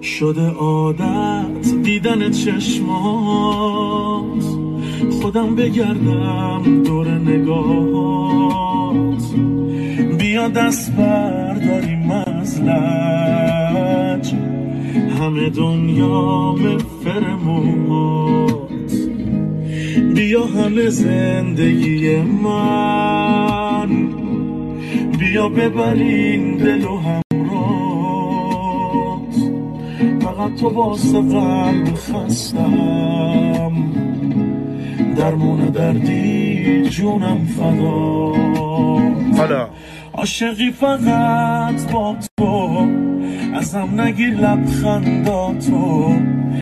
شده عادت دیدن چشمات، خودم بگردم دور نگاهات، بیا دست برداریم از لج، همه دنیا فرموهات، بیا همه زندگی من، بیا ببرین دل و همرات، فقط تو واسه قلب خستم، درمون دردی جونم فدا. حالا عاشقی فقط با تو، ازم نگیر لبخنداتو،